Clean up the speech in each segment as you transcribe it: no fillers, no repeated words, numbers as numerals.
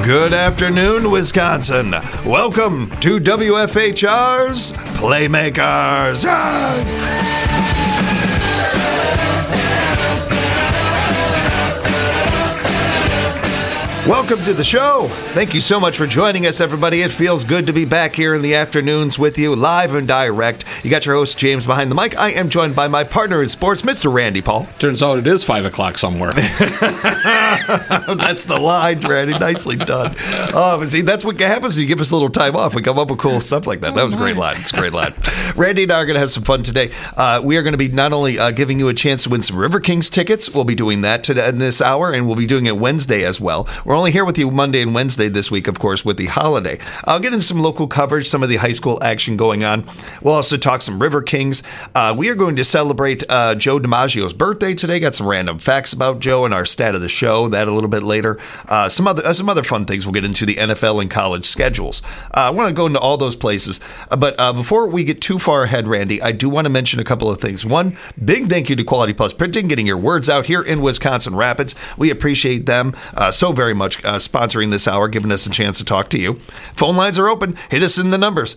Good afternoon, Wisconsin. Welcome to WFHR's Playmakers. Welcome to the show. Thank you so much for joining us, everybody. It feels good to be back here in the afternoons with you, live and direct. You got your host, James, behind the mic. I am joined by my partner in sports, Mr. Randy Paul. Turns out it is 5 o'clock somewhere. That's the line, Randy. Nicely done. But see, that's what happens when you give us a little time off. We come up with cool stuff like that. That was a great line. It's a great line. Randy and I are going to have some fun today. We are going to be not only giving you a chance to win some River Kings tickets. We'll be doing that today in this hour, and we'll be doing it Wednesday as well. We're only here with you Monday and Wednesday this week, of course, with the holiday. I'll get into some local coverage, some of the high school action going on. We'll also talk some River Kings. We are going to celebrate Joe DiMaggio's birthday today. Got some random facts about Joe and our stat of the show. That a little bit later. Some other fun things. We'll get into the NFL and college schedules. I want to go into all those places. But before we get too far ahead, Randy, I do want to mention a couple of things. One, big thank you to Quality Plus Printing, getting your words out here in Wisconsin Rapids. We appreciate them so very much, sponsoring this hour, giving us a chance to talk to you. Phone lines are open. Hit us in the numbers,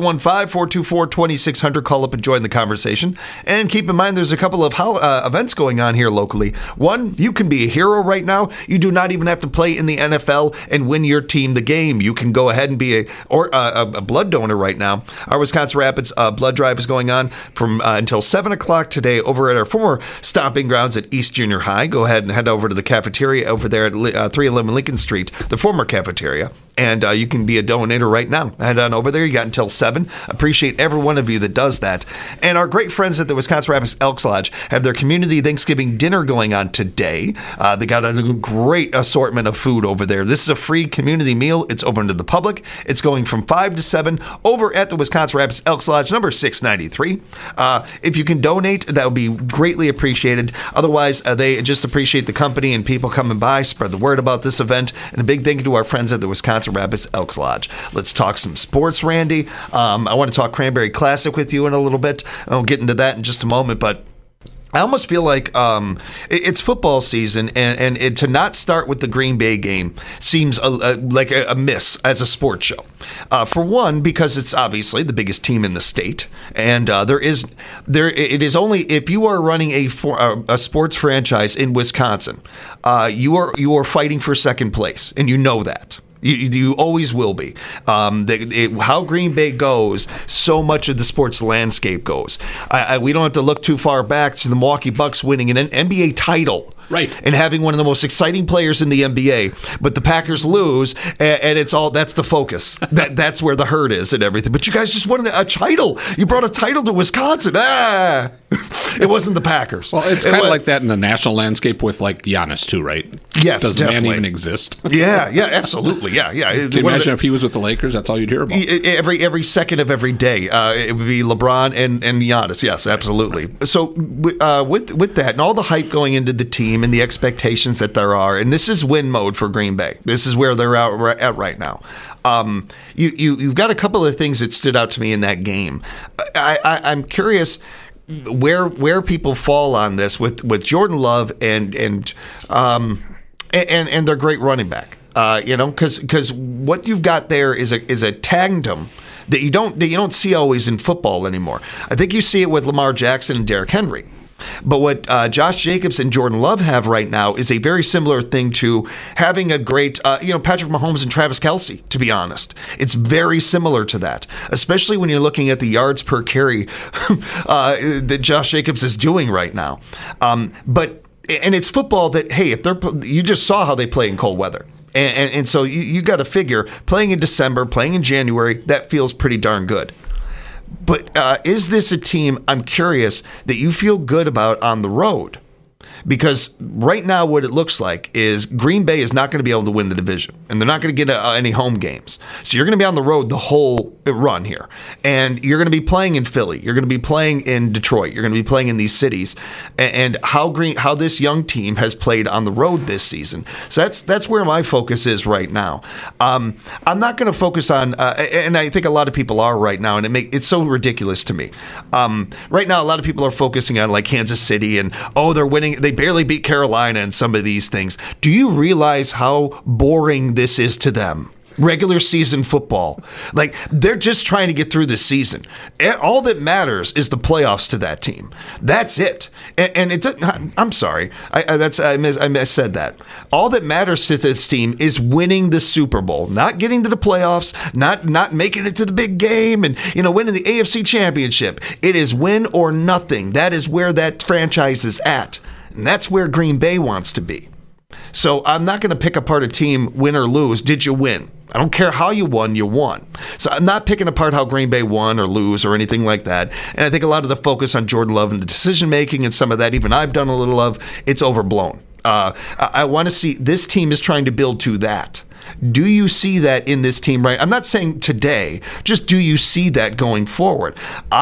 715-424-2600. Call up and join the conversation. And keep in mind, there's a couple of events going on here locally. One, you can be a hero right now. You do not even have to play in the NFL and win your team the game. You can go ahead and be a blood donor right now. Our Wisconsin Rapids blood drive is going on from until 7 o'clock today over at our former stomping grounds at East Junior High. Go ahead and head over to the cafeteria over there at 311 Lincoln Street, the former cafeteria, and you can be a donator right now. Head on over there. You got until 7. Appreciate every one of you that does that. And our great friends at the Wisconsin Rapids Elks Lodge have their community Thanksgiving dinner going on today. They got a great assortment of food over there. This is a free community meal. It's open to the public. It's going from 5 to 7 over at the Wisconsin Rapids Elks Lodge, number 693. If you can donate, that would be greatly appreciated. Otherwise, they just appreciate the company and people coming by, spread the word about this event. And a big thank you to our friends at the Wisconsin Rapids Elks Lodge. Let's talk some sports, Randy. I want to talk Cranberry Classic with you in a little bit. I'll get into that in just a moment, but I almost feel like it's football season, and to not start with the Green Bay game seems like a miss as a sports show. For one, because it's obviously the biggest team in the state, and it is only if you are running a sports franchise in Wisconsin, you are fighting for second place, and you know that. You always will be. How Green Bay goes, so much of the sports landscape goes. We don't have to look too far back to the Milwaukee Bucks winning an NBA title. Right. And having one of the most exciting players in the NBA, but the Packers lose, and that's the focus. That's where the hurt is and everything. But you guys just won a title. You brought a title to Wisconsin. It wasn't the Packers. Well, it's kind of like that in the national landscape with like Giannis too, right? Yes, does definitely. the man even exist? Yeah, absolutely. Yeah. Can you imagine if he was with the Lakers? That's all you'd hear about. Every second of every day, it would be LeBron and Giannis. Yes, absolutely. So with that and all the hype going into the team and the expectations that there are, and this is win mode for Green Bay. This is where they're at right now. You've got a couple of things that stood out to me in that game. I'm curious where people fall on this with Jordan Love and their great running back. Because what you've got there is a tandem that you don't see always in football anymore. I think you see it with Lamar Jackson and Derrick Henry. But what Josh Jacobs and Jordan Love have right now is a very similar thing to having a great, Patrick Mahomes and Travis Kelce, to be honest. It's very similar to that, especially when you're looking at the yards per carry that Josh Jacobs is doing right now. And it's football that, hey, you just saw how they play in cold weather. And so you got to figure, playing in December, playing in January, that feels pretty darn good. But is this a team, I'm curious, that you feel good about on the road? Because right now what it looks like is Green Bay is not going to be able to win the division, and they're not going to get any home games. So you're going to be on the road the whole run here, and you're going to be playing in Philly. You're going to be playing in Detroit. You're going to be playing in these cities, and how this young team has played on the road this season. So that's where my focus is right now. I'm not going to focus on, and I think a lot of people are right now, and it's so ridiculous to me. Right now, a lot of people are focusing on like Kansas City and they're winning. they barely beat Carolina in some of these things. Do you realize how boring this is to them? Regular season football. Like, they're just trying to get through the season. All that matters is the playoffs to that team. That's it. And it doesn't, I'm sorry. I said that. All that matters to this team is winning the Super Bowl, not getting to the playoffs, not making it to the big game and, winning the AFC Championship. It is win or nothing. That is where that franchise is at. And that's where Green Bay wants to be. So I'm not going to pick apart a team, win or lose. Did you win? I don't care how you won, you won. So I'm not picking apart how Green Bay won or lose or anything like that. And I think a lot of the focus on Jordan Love and the decision-making and some of that, even I've done a little of, it's overblown. I want to see, this team is trying to build to that. Do you see that in this team, right? I'm not saying today, just do you see that going forward?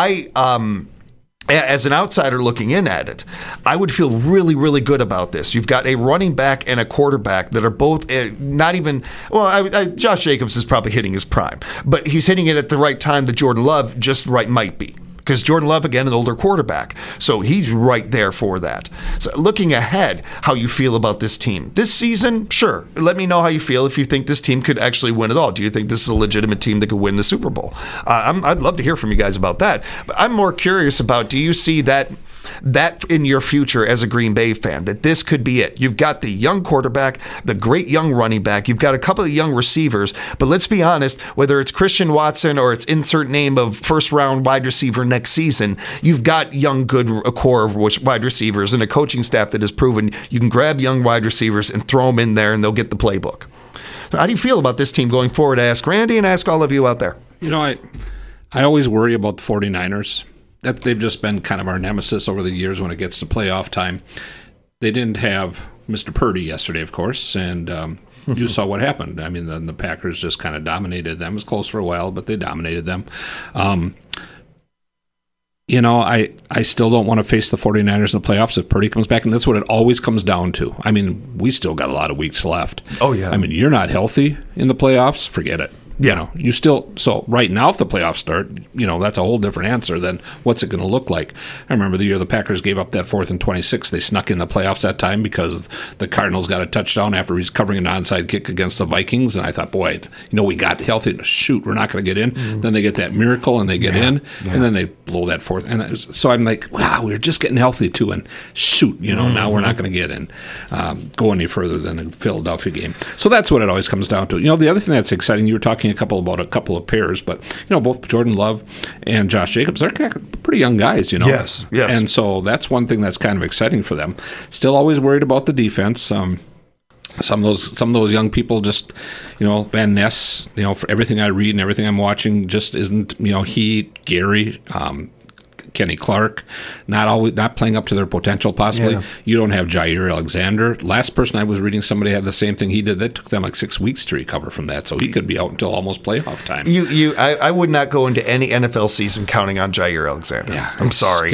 As an outsider looking in at it, I would feel really, really good about this. You've got a running back and a quarterback that are both not even, Josh Jacobs is probably hitting his prime, but he's hitting it at the right time that Jordan Love just right might be. Because Jordan Love, again, an older quarterback. So he's right there for that. So looking ahead, how you feel about this team. This season, sure. Let me know how you feel if you think this team could actually win it all. Do you think this is a legitimate team that could win the Super Bowl? I'd love to hear from you guys about that. But I'm more curious about, do you see that in your future as a Green Bay fan, that this could be it? You've got the young quarterback, the great young running back. You've got a couple of young receivers. But let's be honest, whether it's Christian Watson or it's insert name of first-round wide receiver next season, you've got young, good core of wide receivers and a coaching staff that has proven you can grab young wide receivers and throw them in there and they'll get the playbook. So how do you feel about this team going forward? I ask Randy and I ask all of you out there. I always worry about the 49ers. That they've just been kind of our nemesis over the years when it gets to playoff time. They didn't have Mr. Purdy yesterday, of course, and you saw what happened. I mean, the Packers just kind of dominated them. It was close for a while, but they dominated them. I still don't want to face the 49ers in the playoffs if Purdy comes back, and that's what it always comes down to. I mean, we still got a lot of weeks left. Oh, yeah. I mean, you're not healthy in the playoffs, forget it. Yeah. So right now, if the playoffs start, that's a whole different answer than what's it going to look like. I remember the year the Packers gave up that 4th and 26. They snuck in the playoffs that time because the Cardinals got a touchdown after he's covering an onside kick against the Vikings. And I thought, boy, we got healthy. Shoot, we're not going to get in. Mm-hmm. Then they get that miracle and they get in. Yeah. And then they blow that 4th. And so I'm like, wow, we're just getting healthy too. And shoot, now we're not going to get in, go any further than the Philadelphia game. So that's what it always comes down to. The other thing that's exciting, you were talking about a couple of pairs, but both Jordan Love and Josh Jacobs, they're pretty young guys, Yes. And so that's one thing that's kind of exciting for them. Still always worried about the defense. Some of those young people just, Van Ness, for everything I read and everything I'm watching, just isn't, Gary, Kenny Clark, not playing up to their potential possibly. Yeah. You don't have Jair Alexander. Last person I was reading, somebody had the same thing he did. That took them like 6 weeks to recover from that, so he could be out until almost playoff time. I would not go into any NFL season counting on Jair Alexander. Yeah, I'm sorry.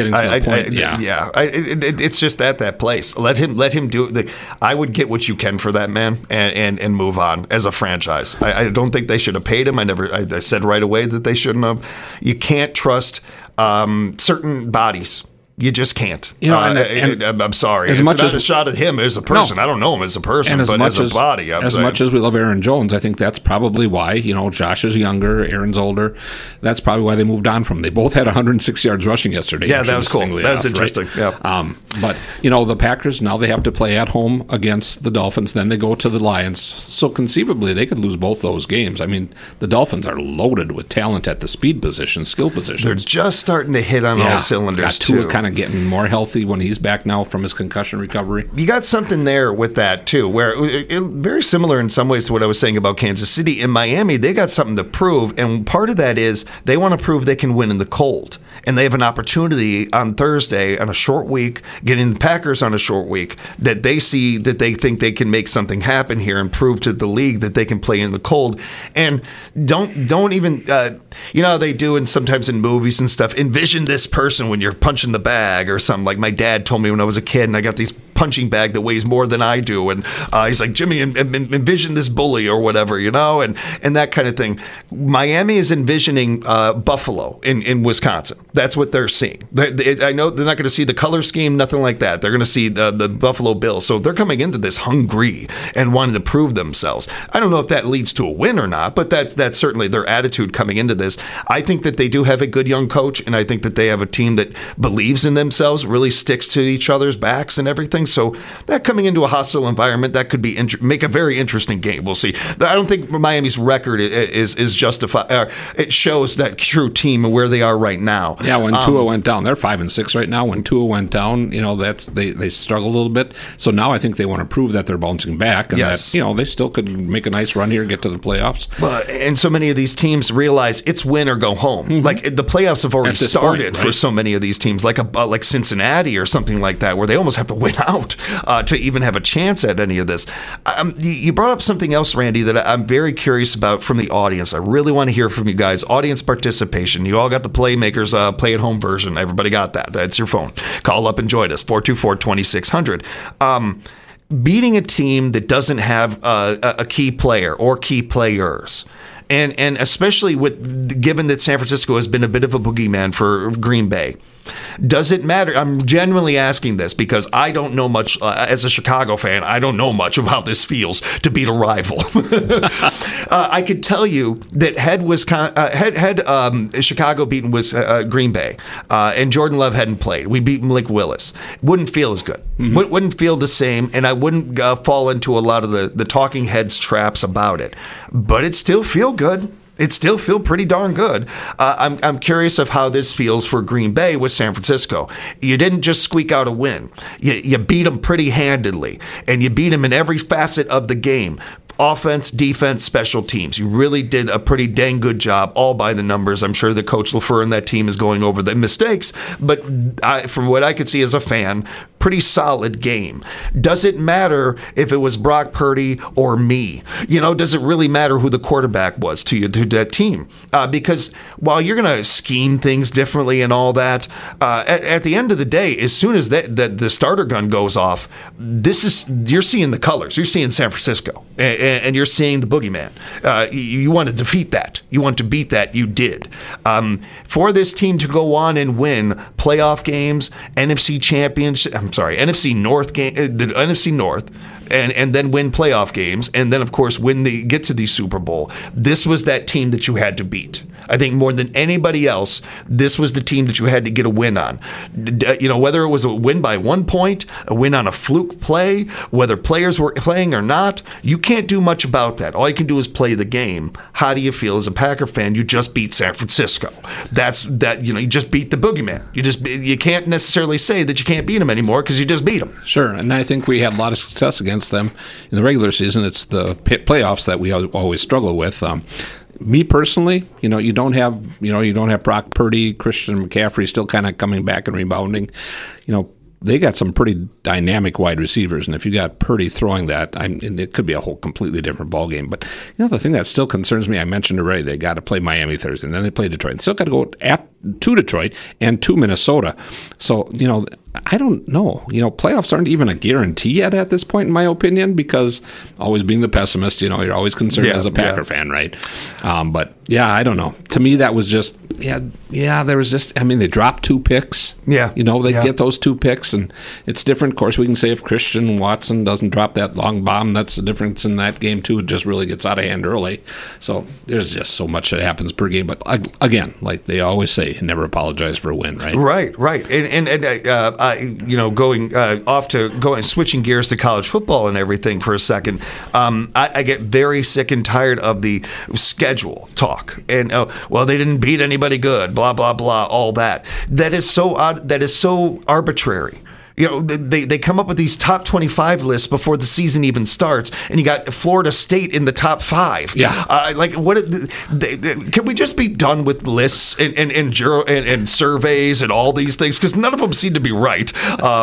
It's just at that place. Let him do it. I would get what you can for that man and move on as a franchise. I don't think they should have paid him. I said right away that they shouldn't have. You can't trust certain bodies. You just can't. I'm sorry. It's not a shot at him as a person. No. I don't know him as a person, but as a body. As much as we love Aaron Jones, I think that's probably why, Josh is younger, Aaron's older. That's probably why they moved on from him. They both had 106 yards rushing yesterday. Yeah, that was cool. That's interesting. Right? Yeah. But, the Packers, now they have to play at home against the Dolphins. Then they go to the Lions. So conceivably, they could lose both those games. I mean, the Dolphins are loaded with talent at the speed position, skill positions. They're just starting to hit on all cylinders, too. Kind of getting more healthy when he's back now from his concussion recovery. You got something there with that too, where very similar in some ways to what I was saying about Kansas City. In Miami, they got something to prove, and part of that is they want to prove they can win in the cold. And they have an opportunity on Thursday on a short week, getting the Packers on a short week, that they see that they think they can make something happen here and prove to the league that they can play in the cold. And don't even, they do, and sometimes in movies and stuff, envision this person when you're punching the bag or something. Like my dad told me when I was a kid, and I got these punching bag that weighs more than I do, and he's like, Jimmy, envision this bully or whatever, and that kind of thing. Miami is envisioning Buffalo in Wisconsin. That's what they're seeing. I know they're not going to see the color scheme, nothing like that. They're going to see the Buffalo Bills. So they're coming into this hungry and wanting to prove themselves. I don't know if that leads to a win or not, but that's certainly their attitude coming into this. I think that they do have a good young coach, and I think that they have a team that believes in themselves, really sticks to each other's backs and everything. So that coming into a hostile environment, that could be make a very interesting game. We'll see. I don't think Miami's record is justified. It shows that true team and where they are right now. Yeah, when Tua went down, they're 5-6 right now. When Tua went down, that's they struggled a little bit. So now I think they want to prove that they're bouncing back, and that they still could make a nice run here and get to the playoffs. And so many of these teams realize it's win or go home. Mm-hmm. Like the playoffs have already started for so many of these teams, like Cincinnati or something like that, where they almost have to win out to even have a chance at any of this. You brought up something else, Randy, that I'm very curious about from the audience. I really want to hear from you guys. Audience participation. You all got the Playmakers play-at-home version. Everybody got that. That's your phone. Call up and join us, 424-2600. Beating a team that doesn't have a key player or key players. And especially given that San Francisco has been a bit of a boogeyman for Green Bay, does it matter? I'm genuinely asking this because I don't know much as a Chicago fan. I don't know much of how this feels to beat a rival. I could tell you that had Chicago beaten Green Bay and Jordan Love hadn't played, we beat Malik Willis, wouldn't feel as good. Mm-hmm. Wouldn't feel the same, and I wouldn't fall into a lot of the talking heads traps about it. But it still feel good. It still feel pretty darn good. I'm curious of how this feels for Green Bay with San Francisco. You didn't just squeak out a win. You beat them pretty handedly, and you beat them in every facet of the game. Offense, defense, special teams. You really did a pretty dang good job, all by the numbers. I'm sure that Coach LaFleur and that team is going over the mistakes, but from what I could see as a fan, pretty solid game. Does it matter if it was Brock Purdy or me? Does it really matter who the quarterback was to that team? Because while you're going to scheme things differently and all that, at the end of the day, as soon as the starter gun goes off, you're seeing the colors. You're seeing San Francisco. And you're seeing the boogeyman. You want to defeat that. You want to beat that. You did. For this team to go on and win playoff games, NFC North game, the NFC North, and then win playoff games, and then of course get to the Super Bowl. This was that team that you had to beat. I think more than anybody else, this was the team that you had to get a win on. Whether it was a win by 1 point, a win on a fluke play, whether players were playing or not, you can't do much about that. All you can do is play the game. How do you feel as a Packer fan? You just beat San Francisco. You just beat the boogeyman. You can't necessarily say that you can't beat them anymore because you just beat them. Sure, and I think we had a lot of success against them in the regular season. It's the playoffs that we always struggle with. Me personally, you don't have Brock Purdy, Christian McCaffrey still kind of coming back and rebounding. They got some pretty dynamic wide receivers, and if you got Purdy throwing that, it could be a whole completely different ballgame. But the thing that still concerns me, I mentioned already, they got to play Miami Thursday, and then they play Detroit. They still got to go to Detroit and to Minnesota. So, I don't know. Playoffs aren't even a guarantee yet at this point, in my opinion, because always being the pessimist, you're always concerned as a Packer fan, right? But yeah, I don't know. To me, that was just, there was just, they dropped 2 picks. Yeah. They get those 2 picks, and it's different. Of course, we can say if Christian Watson doesn't drop that long bomb, that's the difference in that game, too. It just really gets out of hand early. So there's just so much that happens per game. But again, like they always say, never apologize for a win, right? Right. And switching gears to college football and everything for a second, I get very sick and tired of the schedule talk and they didn't beat anybody good, blah blah blah, all that. That is so odd. That is so arbitrary. They come up with these top 25 lists before the season even starts, and you got Florida State in the top 5. Yeah. Can we just be done with lists and surveys and all these things? Because none of them seem to be right.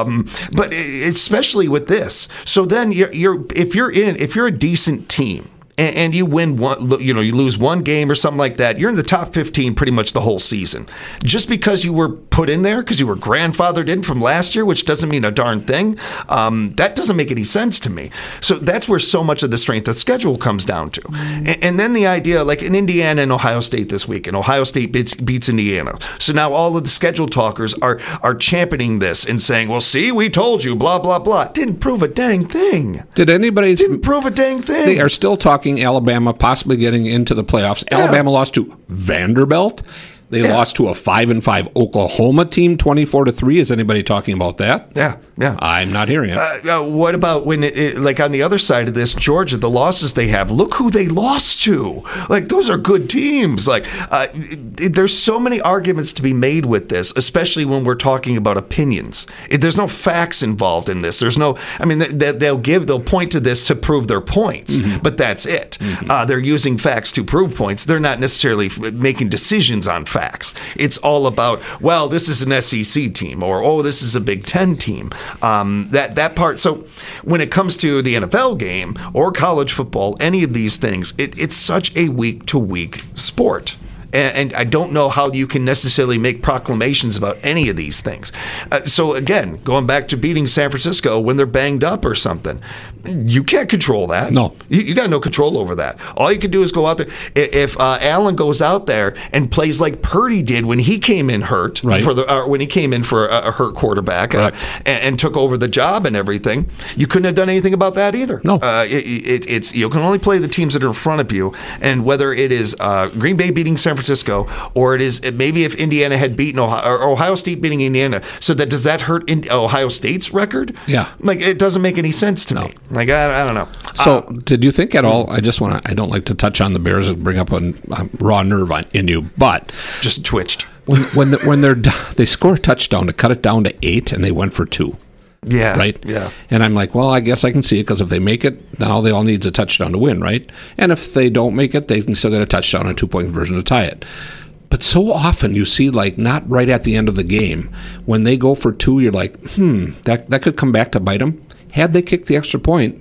But especially with this. So then if you're a decent team, and you win one, you lose one game or something like that, you're in the top 15 pretty much the whole season. Just because you were put in there, because you were grandfathered in from last year, which doesn't mean a darn thing, that doesn't make any sense to me. So that's where so much of the strength of schedule comes down to. And then the idea, like in Indiana and Ohio State this week, and Ohio State beats Indiana. So now all of the schedule talkers are championing this and saying, well, see, we told you, blah, blah, blah. Didn't prove a dang thing. Didn't prove a dang thing. They are still talking Alabama possibly getting into the playoffs. Yeah. Alabama lost to Vanderbilt. They lost to a 5-5 Oklahoma team, 24-3. Is anybody talking about that? Yeah. I'm not hearing it. What about when like on the other side of this, Georgia, the losses they have? Look who they lost to. Like those are good teams. Like there's so many arguments to be made with this, especially when we're talking about opinions. There's no facts involved in this. There's no. I mean, they'll point to this to prove their points, but that's it. They're using facts to prove points. They're not necessarily making decisions on facts. It's all about, well, this is an SEC team, or oh, this is a Big Ten team. That part. So when it comes to the NFL game or college football, any of these things, it's such a week-to-week sport. And I don't know how you can necessarily make proclamations about any of these things. So again, going back to beating San Francisco when they're banged up or something, you can't control that. No. You got no control over that. All you can do is go out there. If Allen goes out there and plays like Purdy did when he came in hurt, right, when he came in for a hurt quarterback, right, and took over the job and everything, you couldn't have done anything about that either. No. It's you can only play the teams that are in front of you, and whether it is Green Bay beating San Francisco, or it is maybe if Indiana had beaten Ohio State beating Indiana, so does that hurt Ohio State's record? Yeah, like it doesn't make any sense to me. Like I don't know. So did you think at all? I don't like to touch on the Bears and bring up a raw nerve in you, but just twitched when they score a touchdown to cut it down to 8, and they went for 2. Yeah. Right? Yeah. And I'm like, well, I guess I can see it, because if they make it, now they all need a touchdown to win, right? And if they don't make it, they can still get a touchdown, a 2-point version to tie it. But so often you see, like, not right at the end of the game, when they go for 2, you're like, that could come back to bite them. Had they kicked the extra point,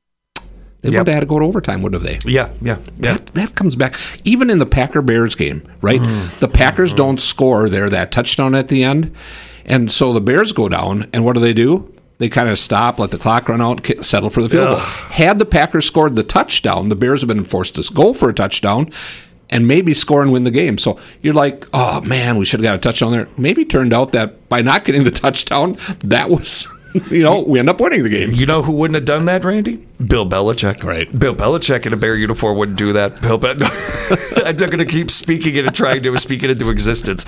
they would have had to go to overtime, wouldn't have they? Yeah. That comes back. Even in the Packer-Bears game, right? The Packers don't score there, that touchdown at the end. And so the Bears go down, and what do? They kind of stop, let the clock run out, settle for the field goal. Had the Packers scored the touchdown, the Bears have been forced to go for a touchdown and maybe score and win the game. So you're like, oh, man, we should have got a touchdown there. Maybe turned out that by not getting the touchdown, that was... we end up winning the game. You know who wouldn't have done that, Randy? Bill Belichick. Right. Bill Belichick in a Bear uniform wouldn't do that. I'm not going to keep speaking it and trying to speak it into existence.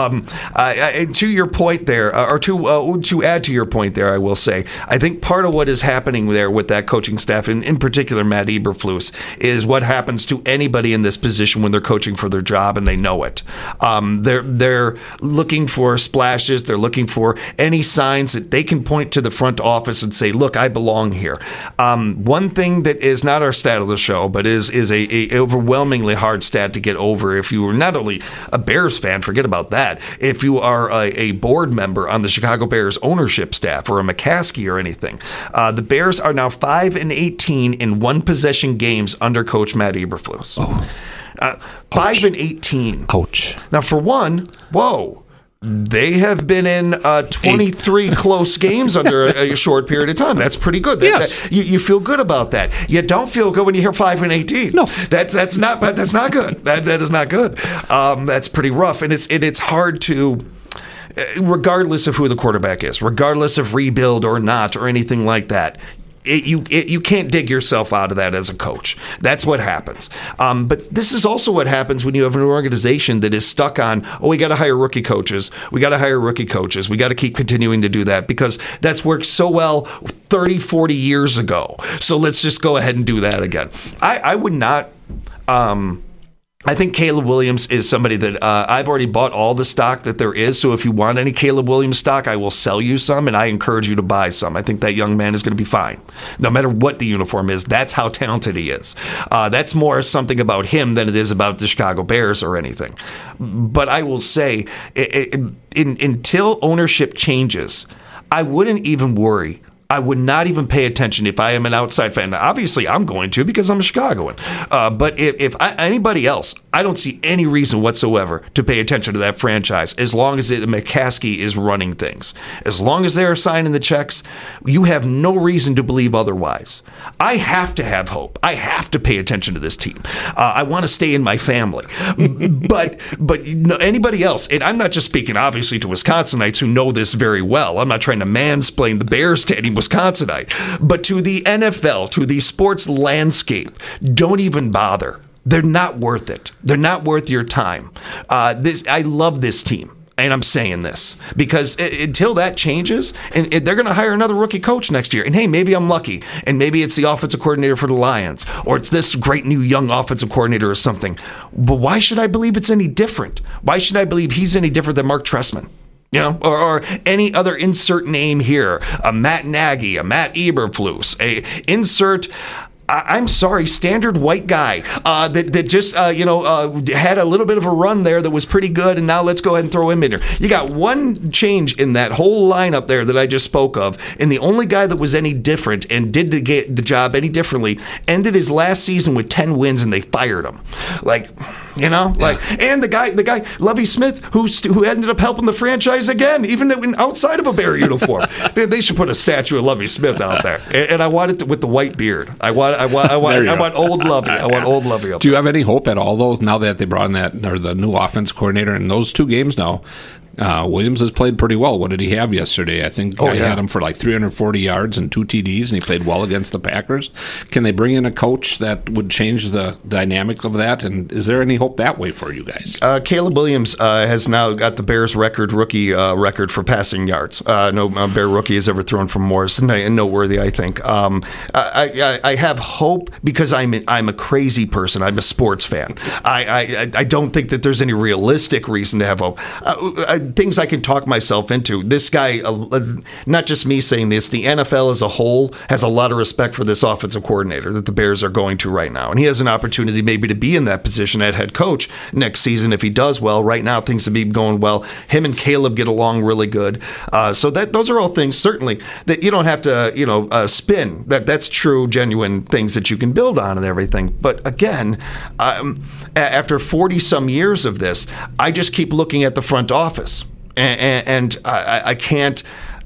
To your point there, or to add to your point there, I will say, I think part of what is happening there with that coaching staff, and in particular Matt Eberflus, is what happens to anybody in this position when they're coaching for their job and they know it. They're looking for splashes. They're looking for any signs that they can point to the front office and say, look, I belong here. One thing that is not our stat of the show, but is a overwhelmingly hard stat to get over if you are not only a Bears fan, forget about that, if you are a board member on the Chicago Bears ownership staff or a McCaskey or anything. The Bears are now 5-18 in one-possession games under Coach Matt Eberflus. 5-18. Ouch. Now, for one, whoa. They have been in 23 close games under a short period of time. That's pretty good. You feel good about that. You don't feel good when you hear 5-18. No, that's not good. That is not good. That's pretty rough, and it's hard to. Regardless of who the quarterback is, regardless of rebuild or not or anything like that. You can't dig yourself out of that as a coach. That's what happens. But this is also what happens when you have an organization that is stuck on, we got to hire rookie coaches. We got to keep continuing to do that because that's worked so well 30, 40 years ago. So let's just go ahead and do that again. I would not... I think Caleb Williams is somebody that I've already bought all the stock that there is. So if you want any Caleb Williams stock, I will sell you some, and I encourage you to buy some. I think that young man is going to be fine. No matter what the uniform is, that's how talented he is. That's more something about him than it is about the Chicago Bears or anything. But I will say, until ownership changes, I wouldn't even worry I would not even pay attention if I am an outside fan. Now, obviously, I'm going to because I'm a Chicagoan. But if anybody else, I don't see any reason whatsoever to pay attention to that franchise as long as McCaskey is running things. As long as they're signing the checks, you have no reason to believe otherwise. I have to have hope. I have to pay attention to this team. I want to stay in my family. but anybody else, and I'm not just speaking obviously to Wisconsinites who know this very well. I'm not trying to mansplain the Bears to any Wisconsinite, but to the NFL, to the sports landscape, don't even bother. They're not worth it. They're not worth your time. I love this team. And I'm saying this because until that changes, and they're going to hire another rookie coach next year. And hey, maybe I'm lucky, and maybe it's the offensive coordinator for the Lions, or it's this great new young offensive coordinator or something. But why should I believe it's any different? Why should I believe he's any different than Mark Trestman? You know, or any other insert name here, a Matt Nagy, a Matt Eberflus, I'm sorry, standard white guy that just had a little bit of a run there that was pretty good, and now let's go ahead and throw him in there. You got one change in that whole lineup there that I just spoke of, and the only guy that was any different and did the job any differently ended his last season with 10 wins, and they fired him. And the guy Lovie Smith, who ended up helping the franchise again, even outside of a Bear uniform. They should put a statue of Lovie Smith out there, and I want it with the white beard. I want old Lovey. I want old Lovey up. Do you have any hope at all, though, now that they brought in the new offense coordinator in those 2 games now? Williams has played pretty well. What did he have yesterday? I think I had him for like 340 yards and 2 TDs, and he played well against the Packers. Can they bring in a coach that would change the dynamic of that? And is there any hope that way for you guys? Caleb Williams has now got the Bears rookie record for passing yards. No Bear rookie has ever thrown for more. It's noteworthy, I think. I have hope because I'm a crazy person. I'm a sports fan. I don't think that there's any realistic reason to have hope. Things I can talk myself into. This guy, not just me saying this, the NFL as a whole has a lot of respect for this offensive coordinator that the Bears are going to right now. And he has an opportunity maybe to be in that position at head coach next season if he does well. Right now, things have been going well. Him and Caleb get along really good. So those are all things, certainly, that you don't have to, spin. That's true, genuine things that you can build on and everything. But again, after 40-some years of this, I just keep looking at the front office. And I can't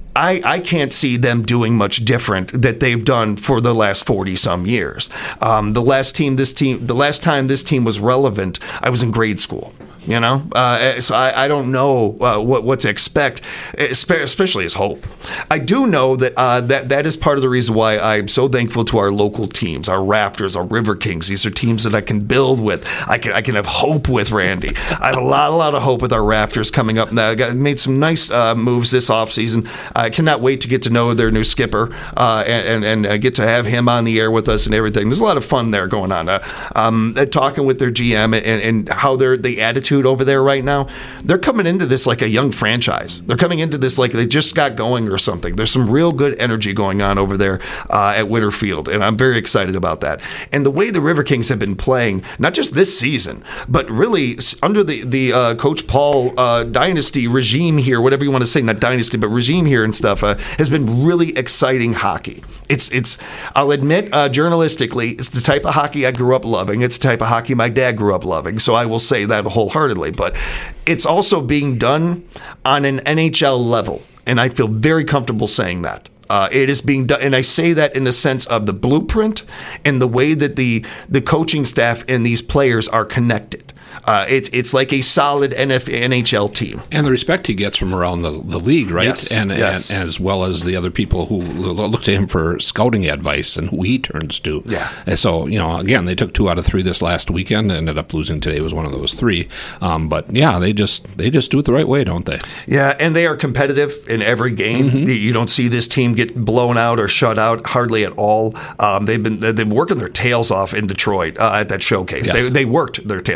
see them doing much different that they've done for the last 40-some years. The last time this team was relevant, I was in grade school. So I don't know what to expect, especially as hope. I do know that that is part of the reason why I'm so thankful to our local teams, our Raptors, our River Kings. These are teams that I can build with. I can have hope with, Randy. I have a lot of hope with our Raptors coming up now. Made some nice moves this offseason. I cannot wait to get to know their new skipper and get to have him on the air with us and everything. There's a lot of fun there going on. Talking with their GM and how the attitude over there right now, they're coming into this like a young franchise. They're coming into this like they just got going or something. There's some real good energy going on over there at Winter Field, and I'm very excited about that. And the way the River Kings have been playing, not just this season, but really under the Coach Paul dynasty regime here, whatever you want to say, not dynasty, but regime here and stuff, has been really exciting hockey. It's I'll admit, journalistically, it's the type of hockey I grew up loving. It's the type of hockey my dad grew up loving, so I will say that wholeheartedly. But it's also being done on an NHL level, and I feel very comfortable saying that. It is being done, and I say that in the sense of the blueprint and the way that the coaching staff and these players are connected. It's like a solid NHL team. And the respect he gets from around the league, right? Yes. And as well as the other people who look to him for scouting advice and who he turns to. Yeah. And so, again, they took 2 out of 3 this last weekend, ended up losing today, was one of those 3. But yeah, they just do it the right way, don't they? Yeah, and they are competitive in every game. Mm-hmm. You don't see this team get blown out or shut out hardly at all. They've been working their tails off in Detroit at that showcase. Yes. They worked their tails off in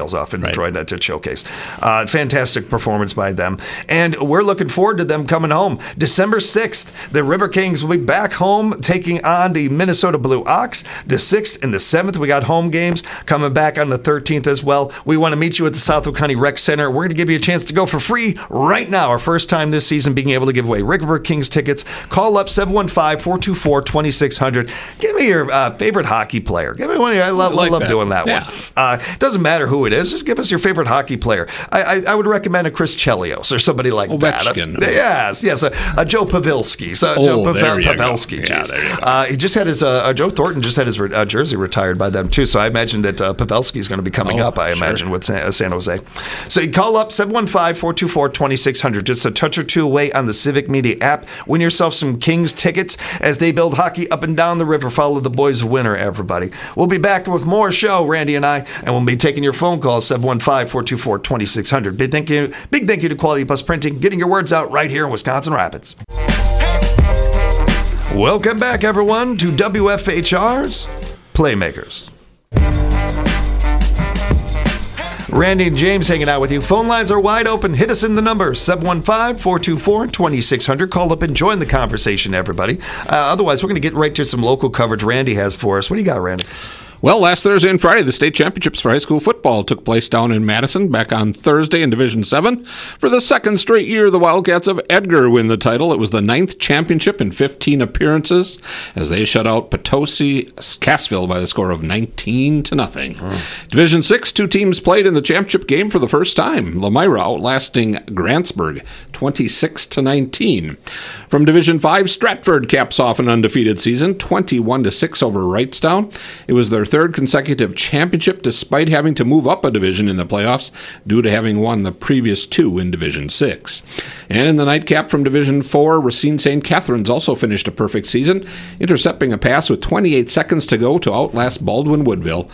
Detroit at Showcase. Fantastic performance by them. And we're looking forward to them coming home. December 6th, the River Kings will be back home taking on the Minnesota Blue Ox. The 6th and the 7th, we got home games coming back on the 13th as well. We want to meet you at the Southwood County Rec Center. We're going to give you a chance to go for free right now. Our first time this season being able to give away River Kings tickets. Call up 715-424-2600. Give me your favorite hockey player. Give me one of your, I love doing that one. It doesn't matter who it is. Just give us your favorite hockey player. I would recommend a Chris Chelios or somebody like Ovechkin. Yes, a Joe Pavelski. Pavelski. He just had his Joe Thornton just had his jersey retired by them too. So I imagine that Pavelski is going to be coming up. I imagine with San Jose. So you call up 715-424-2600. Just a touch or two away on the Civic Media app. Win yourself some Kings tickets as they build hockey up and down the river. Follow the boys of winter, everybody. We'll be back with more show, Randy and I, and we'll be taking your phone calls 715-424-2600. Big thank you to Quality Plus Printing, getting your words out right here in Wisconsin Rapids. Welcome back, everyone, to WFHR's Playmakers. Randy and James hanging out with you. Phone lines are wide open. Hit us in the number 715-424-2600. Call up and join the conversation, everybody. Otherwise, we're going to get right to some local coverage Randy has for us. What do you got, Randy? Well, last Thursday and Friday, the state championships for high school football took place down in Madison. Back on Thursday in Division 7. For the second straight year, the Wildcats of Edgar win the title. It was the 9th championship in 15 appearances as they shut out Potosi-Cassville by the score of 19-0. Division 6, 2 teams played in the championship game for the first time. Lemira outlasting Grantsburg 26-19. From Division 5, Stratford caps off an undefeated season, 21-6 over Wrightstown. It was their third consecutive championship despite having to move up a division in the playoffs due to having won the previous 2 in Division 6. And in the nightcap from Division 4, Racine St. Catherine's also finished a perfect season, intercepting a pass with 28 seconds to go to outlast Baldwin Woodville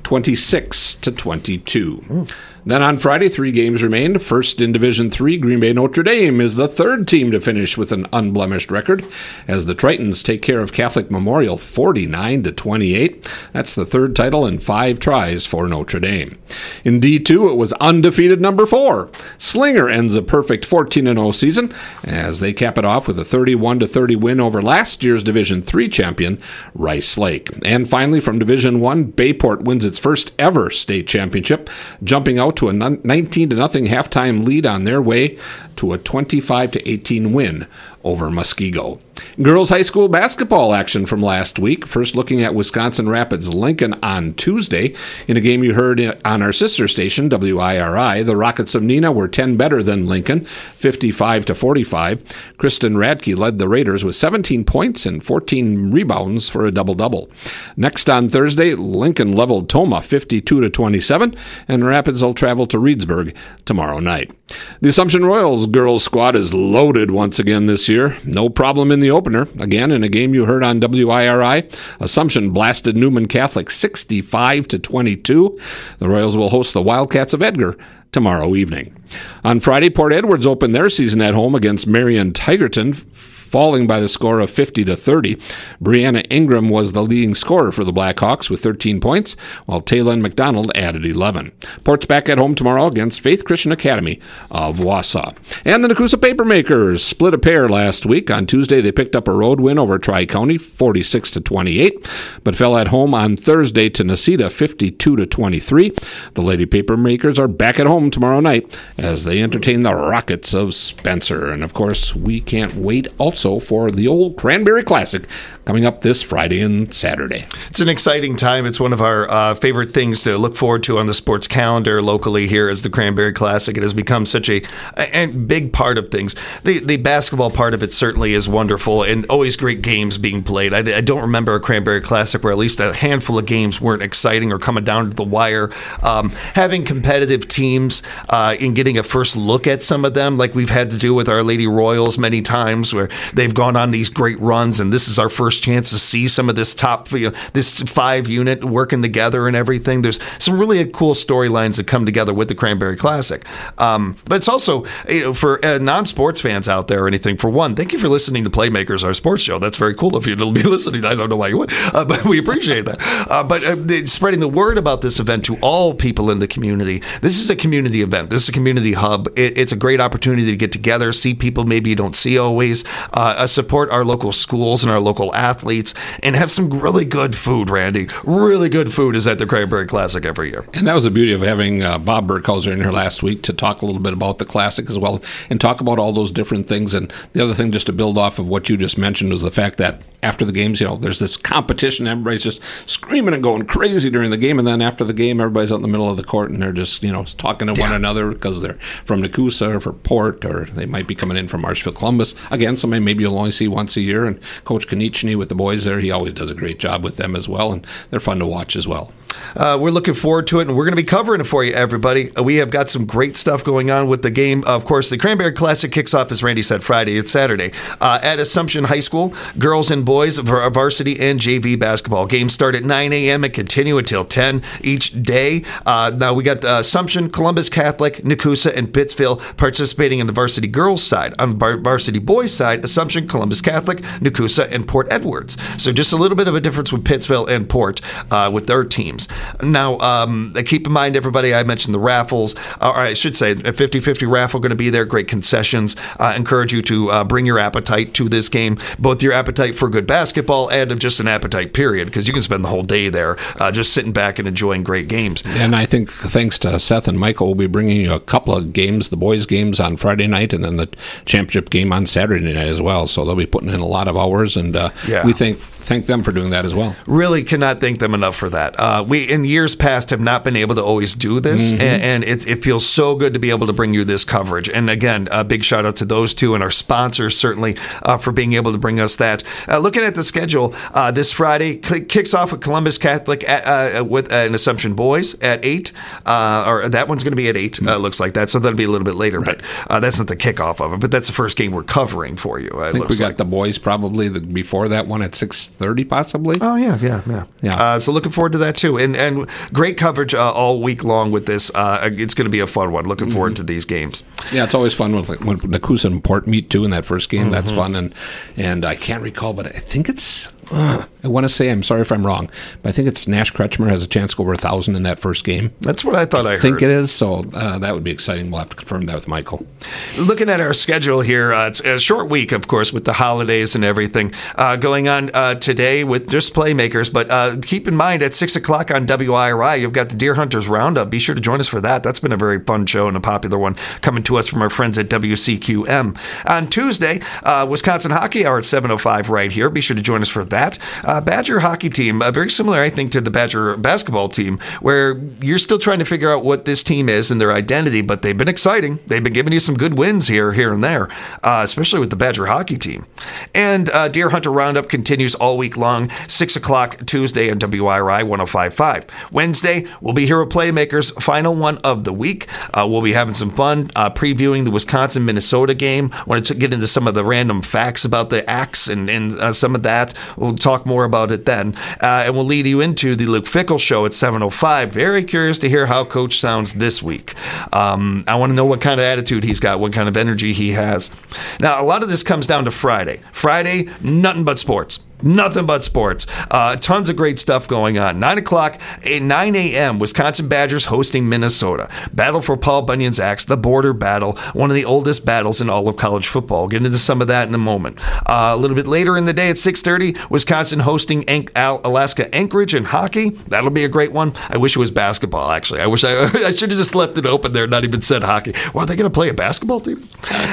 26-22. Then on Friday, 3 games remained. First in Division 3, Green Bay Notre Dame is the third team to finish with an unblemished record as the Tritons take care of Catholic Memorial 49-28. That's the third title in 5 tries for Notre Dame. In D2, it was undefeated number 4. Slinger ends a perfect 14-0 season as they cap it off with a 31-30 win over last year's Division 3 champion, Rice Lake. And finally, from Division 1, Bayport wins its first ever state championship, jumping out to a 19-0 halftime lead on their way to a 25-18 win over Muskego. Girls high school basketball action from last week. First looking at Wisconsin Rapids Lincoln on Tuesday. In a game you heard on our sister station, WIRI, the Rockets of Neenah were 10 better than Lincoln, 55-45. Kristen Radke led the Raiders with 17 points and 14 rebounds for a double-double. Next on Thursday, Lincoln leveled Toma 52-27, and Rapids will travel to Reedsburg tomorrow night. The Assumption Royals girls squad is loaded once again this year. No problem in the opener. Again, in a game you heard on WIRI, Assumption blasted Newman Catholic 65-22. The Royals will host the Wildcats of Edgar tomorrow evening. On Friday, Port Edwards opened their season at home against Marion Tigerton, falling by the score of 50-30. Brianna Ingram was the leading scorer for the Blackhawks with 13 points, while Taylor McDonald added 11. Port's back at home tomorrow against Faith Christian Academy of Wausau. And the Nakusa Papermakers split a pair last week. On Tuesday, they picked up a road win over Tri-County, 46-28, but fell at home on Thursday to Necedah, 52-23. The Lady Papermakers are back at home tomorrow night as they entertain the Rockets of Spencer. And of course, we can't wait also for the old Cranberry Classic coming up this Friday and Saturday. It's an exciting time. It's one of our favorite things to look forward to on the sports calendar locally here is the Cranberry Classic. It has become such a big part of things. The basketball part of it certainly is wonderful and always great games being played. I don't remember a Cranberry Classic where at least a handful of games weren't exciting or coming down to the wire. Having competitive teams and getting a first look at some of them like we've had to do with Our Lady Royals many times where they've gone on these great runs, and this is our first chance to see some of this this 5 unit working together and everything. There's some really cool storylines that come together with the Cranberry Classic. But it's also, for non-sports fans out there or anything, for one, thank you for listening to Playmakers, our sports show. That's very cool of you to be listening. I don't know why you would, but we appreciate that. But spreading the word about this event to all people in the community. This is a community event. This is a community hub. It's a great opportunity to get together, see people maybe you don't see always, support our local schools and our local athletes, and have some really good food, Randy. Really good food is at the Cranberry Classic every year. And that was the beauty of having Bob Burkhauser in here last week to talk a little bit about the Classic as well and talk about all those different things. And the other thing, just to build off of what you just mentioned, was the fact that after the games, there's this competition. Everybody's just screaming and going crazy during the game. And then after the game, everybody's out in the middle of the court and they're just, talking to one another because they're from Nakusa or for Port, or they might be coming in from Marshfield Columbus. Again, somebody maybe you'll only see once a year. And Coach Konieczny with the boys there, he always does a great job with them as well. And they're fun to watch as well. We're looking forward to it, and we're going to be covering it for you, everybody. We have got some great stuff going on with the game. Of course, the Cranberry Classic kicks off, as Randy said, Friday. It's Saturday at Assumption High School. Girls and boys varsity and JV basketball. Games start at 9 a.m. and continue until 10 each day. Now we got Assumption, Columbus Catholic, Nakusa, and Pittsville participating in the varsity girls side. On the varsity boys side, Assumption, Columbus Catholic, Nakusa, and Port Edwards. So just a little bit of a difference with Pittsville and Port with their teams. Now, keep in mind, everybody, I mentioned the raffles, or I should say a 50-50 raffle going to be there. Great concessions. Encourage you to bring your appetite to this game, both your appetite for good basketball and of just an appetite, period, because you can spend the whole day there just sitting back and enjoying great games. And I think thanks to Seth and Michael, we'll be bringing you a couple of games, the boys' games on Friday night and then the championship game on Saturday night as well. So they'll be putting in a lot of hours, and we thank them for doing that as well. Really cannot thank them enough for that. We, in years past, have not been able to always do this, and it feels so good to be able to bring you this coverage. And again, a big shout out to those two and our sponsors, certainly, for being able to bring us that. Looking at the schedule, this Friday kicks off with Columbus Catholic with an Assumption boys at 8, or that one's going to be at 8, looks like that, so that'll be a little bit later, right. But that's not the kickoff of it, but that's the first game we're covering for you. I think we got the boys probably before that one at 6:30 possibly. Oh, yeah. So looking forward to that too. And great coverage all week long with this. It's going to be a fun one. Looking forward to these games. Yeah, it's always fun when Nakusa and Port meet too in that first game. That's fun. And I can't recall, but I think it's... I want to say, I'm sorry if I'm wrong, but I think it's Nash Kretschmer has a chance to go over 1,000 in that first game. That's what I thought I heard. I think it is, so that would be exciting. We'll have to confirm that with Michael. Looking at our schedule here, it's a short week, of course, with the holidays and everything going on today with just Playmakers, but keep in mind at 6 o'clock on WIRI, you've got the Deer Hunters Roundup. Be sure to join us for that. That's been a very fun show and a popular one coming to us from our friends at WCQM. On Tuesday, Wisconsin Hockey Hour at 7:05 right here. Be sure to join us for that. Badger hockey team, very similar, I think, to the Badger basketball team, where you're still trying to figure out what this team is and their identity, but they've been exciting. They've been giving you some good wins here and there, especially with the Badger hockey team. And Deer Hunter Roundup continues all week long, 6 o'clock Tuesday on WIRI 105.5. Wednesday will be Hero Playmakers' final one of the week. We'll be having some fun previewing the Wisconsin-Minnesota game. I want to get into some of the random facts about the Axe and some of that. We'll talk more about it then. And we'll lead you into the Luke Fickle Show at 7:05. Very curious to hear how Coach sounds this week. I want to know what kind of attitude he's got, what kind of energy he has. Now, a lot of this comes down to Friday. Friday, nothing but sports. Nothing but sports. Tons of great stuff going on. 9 o'clock, 9 a.m., Wisconsin Badgers hosting Minnesota. Battle for Paul Bunyan's Axe, the border battle, one of the oldest battles in all of college football. We'll get into some of that in a moment. A little bit later in the day at 6:30, Wisconsin hosting Alaska Anchorage in hockey. That'll be a great one. I wish it was basketball, actually. I wish I should have just left it open there, not even said hockey. Well, are they going to play a basketball team?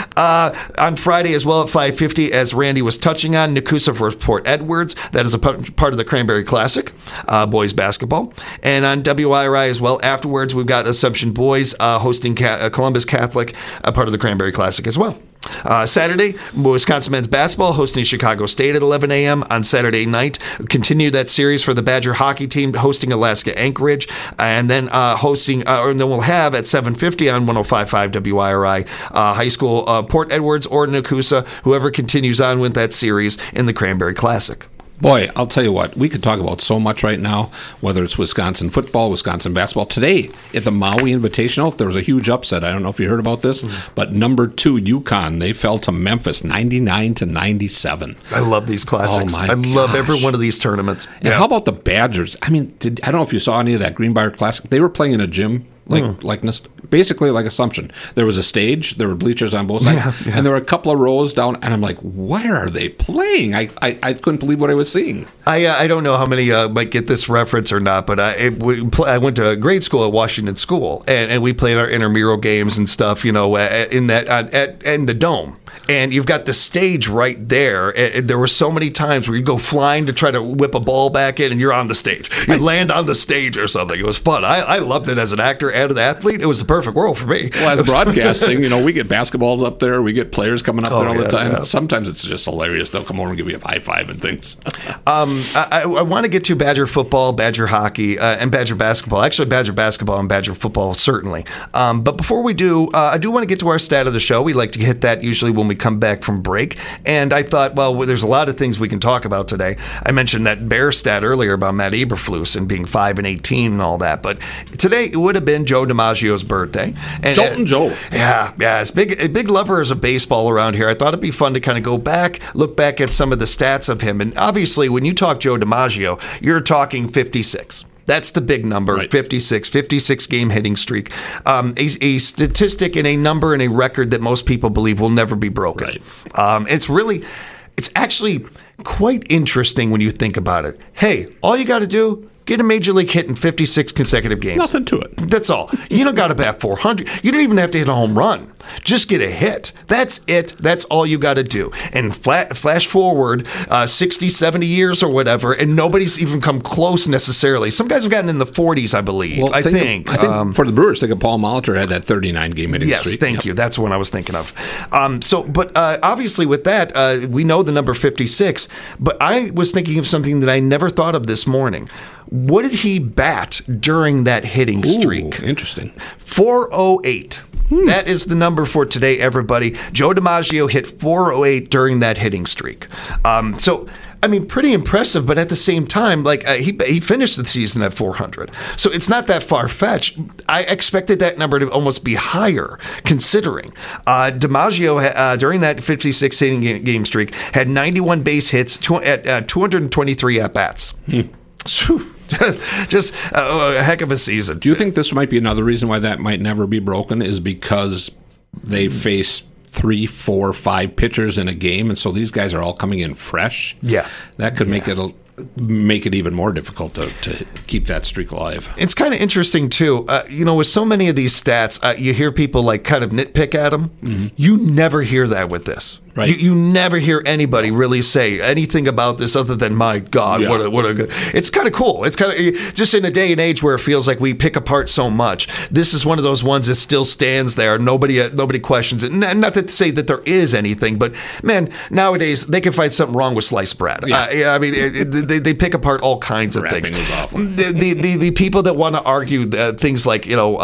On Friday as well at 5:50, as Randy was touching on, Nakusa versus Port Edwards. That is a part of the Cranberry Classic, boys basketball. And on WIRI as well, afterwards, we've got Assumption Boys hosting Columbus Catholic, a part of the Cranberry Classic as well. Saturday, Wisconsin men's basketball hosting Chicago State at 11 a.m. on Saturday night. Continue that series for the Badger hockey team hosting Alaska Anchorage, and then then we'll have at 7:50 on 105.5 WIRI high school Port Edwards or Nakusa, whoever continues on with that series in the Cranberry Classic. Boy, I'll tell you what, we could talk about so much right now, whether it's Wisconsin football, Wisconsin basketball. Today, at the Maui Invitational, there was a huge upset. I don't know if you heard about this, but number 2, UConn, they fell to Memphis 99-97. I love these classics. Oh my I love gosh. every one of these tournaments. And how about the Badgers? I mean, I don't know if you saw any of that Greenbrier Classic. They were playing in a gym. Basically like Assumption. There was a stage, there were bleachers on both sides, and there were a couple of rows down, and I'm like, where are they playing? I couldn't believe what I was seeing. I don't know how many might get this reference or not, but I went to grade school at Washington School, and we played our intramural games and stuff, in the dome. And you've got the stage right there. And there were so many times where you go flying to try to whip a ball back in, and you're on the stage. You land on the stage or something. It was fun. I loved it as an actor and an athlete. It was the perfect world for me. Well, as broadcasting, we get basketballs up there. We get players coming up there all the time. Yeah. Sometimes it's just hilarious. They'll come over and give you a high five and things. I want to get to Badger football, Badger hockey, and Badger basketball. Actually, Badger basketball and Badger football, certainly. But before we do, I do want to get to our stat of the show. We like to hit that usually when we come back from break. And I thought, well, there's a lot of things we can talk about today. I mentioned that Bear stat earlier about Matt Eberflus and being 5-18 and all that. But today it would have been Joe DiMaggio's birthday. And, Jolton Joe. Yeah. It's a big lover of baseball around here. I thought it'd be fun to kind of look back at some of the stats of him. And obviously, when you talk Joe DiMaggio, you're talking 56. That's the big number, right. 56 game hitting streak. A statistic and a number and a record that most people believe will never be broken. Right. It's actually quite interesting when you think about it. Hey, all you got to do, get a major league hit in 56 consecutive games. Nothing to it. That's all. You don't got to bat 400. You don't even have to hit a home run. Just get a hit. That's it. That's all you got to do. And flash forward 60, 70 years or whatever, and nobody's even come close necessarily. Some guys have gotten in the 40s, I believe. Well, I think for the Brewers, think of Paul Molitor had that 39-game hitting streak. Yes, thank you. That's what I was thinking of. But obviously with that, we know the number 56, but I was thinking of something that I never thought of this morning. What did he bat during that hitting streak? Interesting. 408. That is the number for today, everybody. Joe DiMaggio hit 408 during that hitting streak. Pretty impressive, but at the same time, he finished the season at 400. So it's not that far-fetched. I expected that number to almost be higher, considering. DiMaggio, during that 56 hitting game streak, had 91 base hits at 223 at-bats. Just a heck of a season. Do you think this might be another reason why that might never be broken is because they face 3, 4, 5 pitchers in a game, and so these guys are all coming in fresh? Yeah. That could make it even more difficult to keep that streak alive. It's kind of interesting, too. With so many of these stats, you hear people kind of nitpick at them. Mm-hmm. You never hear that with this. Right. You never hear anybody really say anything about this other than, my God, what a good. It's kind of cool. It's kind of just in a day and age where it feels like we pick apart so much. This is one of those ones that still stands there. Nobody questions it. Not to say that there is anything, but man, nowadays they can find something wrong with sliced bread. Yeah. They pick apart all kinds of things. Was awful. The people that want to argue things like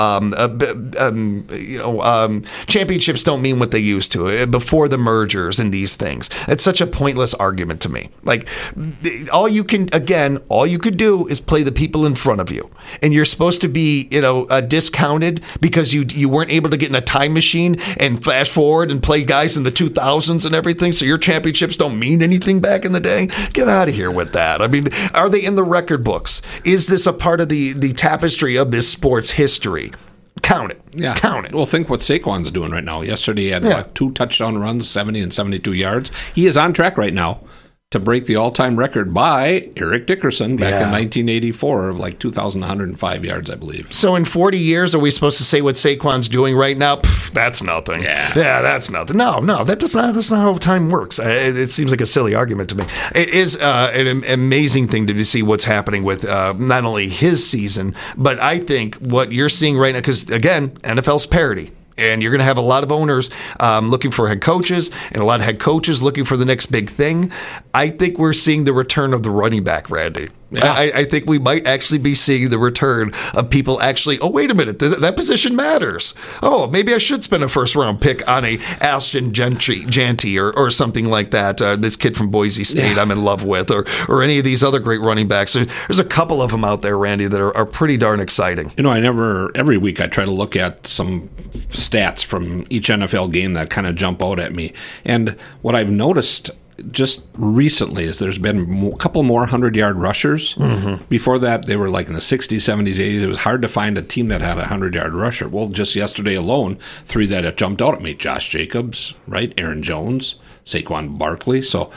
championships don't mean what they used to before the merger. And these things. It's such a pointless argument to me. All you could do is play the people in front of you. And you're supposed to be, discounted because you weren't able to get in a time machine and flash forward and play guys in the 2000s and everything. So your championships don't mean anything back in the day. Get out of here with that. I mean, are they in the record books? Is this a part of the tapestry of this sport's history? Count it. Yeah. Count it. Well, think what Saquon's doing right now. Yesterday he had 2 touchdown runs, 70 and 72 yards. He is on track right now to break the all-time record by Eric Dickerson back in 1984 of 2,105 yards, I believe. So in 40 years, are we supposed to say what Saquon's doing right now? That's nothing. Yeah, that's nothing. No, that's not how time works. It seems like a silly argument to me. It is an amazing thing to see what's happening with not only his season, but I think what you're seeing right now, because, again, NFL's parity. And you're going to have a lot of owners looking for head coaches and a lot of head coaches looking for the next big thing. I think we're seeing the return of the running back, Randy. Yeah. I think we might actually be seeing the return of people actually, oh, wait a minute, that position matters. Oh, maybe I should spend a first-round pick on a Ashton Jeanty or something like that, this kid from Boise State I'm in love with, or any of these other great running backs. There's a couple of them out there, Randy, that are pretty darn exciting. Every week I try to look at some stats from each NFL game that kind of jump out at me. And what I've noticed just recently is there's been a couple more 100-yard rushers. Mm-hmm. Before that, they were like in the 60s, 70s, 80s. It was hard to find a team that had a 100-yard rusher. Well, just yesterday alone, 3 that have jumped out at me. Josh Jacobs, right? Aaron Jones, Saquon Barkley. So,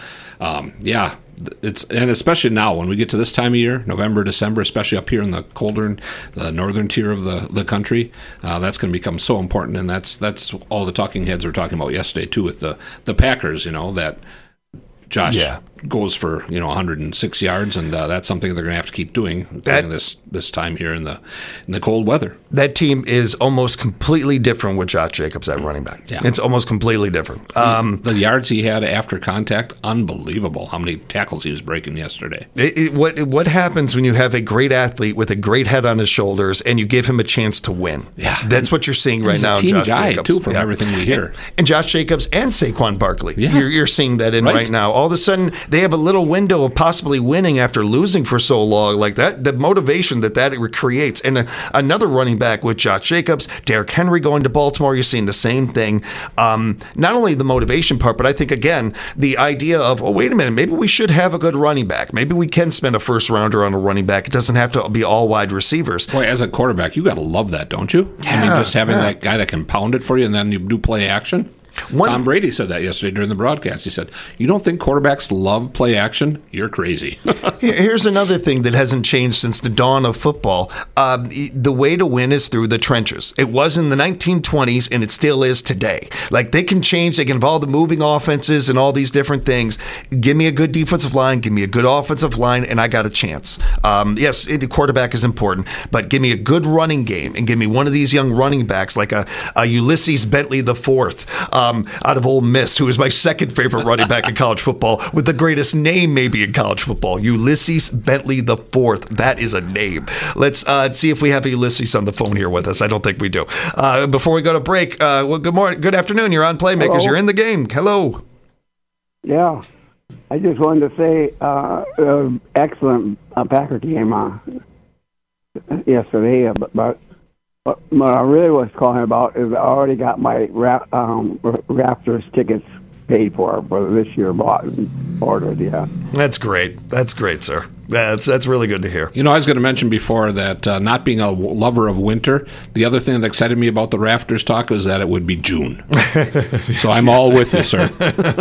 and especially now when we get to this time of year, November, December, especially up here in the colder, the northern tier of the country, that's going to become so important. And that's all the talking heads were talking about yesterday, too, with the Packers, that Josh goes for 106 yards, and that's something they're going to have to keep doing during this time here in the cold weather. That team is almost completely different with Josh Jacobs at running back. Yeah. It's almost completely different. The yards he had after contact, unbelievable. How many tackles he was breaking yesterday. What happens when you have a great athlete with a great head on his shoulders and you give him a chance to win? Yeah, that's what you're seeing right now. He's a team Josh guy Jacobs. Too, from everything we hear. And Josh Jacobs and Saquon Barkley. Yeah. You're seeing that right now. All of a sudden, they have a little window of possibly winning after losing for so long, like that. The motivation that creates, and another running back with Josh Jacobs, Derrick Henry going to Baltimore. You're seeing the same thing. Not only the motivation part, but I think again the idea of, oh, wait a minute, maybe we should have a good running back. Maybe we can spend a first rounder on a running back. It doesn't have to be all wide receivers. Boy, as a quarterback, you got to love that, don't you? Yeah, just having that guy that can pound it for you, and then you do play action. Tom Brady said that yesterday during the broadcast. He said, you don't think quarterbacks love play action? You're crazy. Here's another thing that hasn't changed since the dawn of football. The way to win is through the trenches. It was in the 1920s, and it still is today. Like, they can change. They can involve the moving offenses and all these different things. Give me a good defensive line. Give me a good offensive line, and I got a chance. Yes, the quarterback is important, but give me a good running game, and give me one of these young running backs like a Ulysses Bentley IV, out of Ole Miss, who is my second favorite running back in college football, with the greatest name maybe in college football, Ulysses Bentley IV. That is a name. Let's see if we have Ulysses on the phone here with us. I don't think we do. Before we go to break, good morning, good afternoon. You're on Playmakers. Hello. You're in the game. Hello. Yeah, I just wanted to say excellent Packer game yesterday, but what I really was calling about is I already got my Raptors tickets paid for this year, bought and ordered. Yeah, that's great. That's great, sir. That's really good to hear. I was going to mention before that not being a lover of winter, the other thing that excited me about the Raptors talk was that it would be June. So I'm all with you, sir.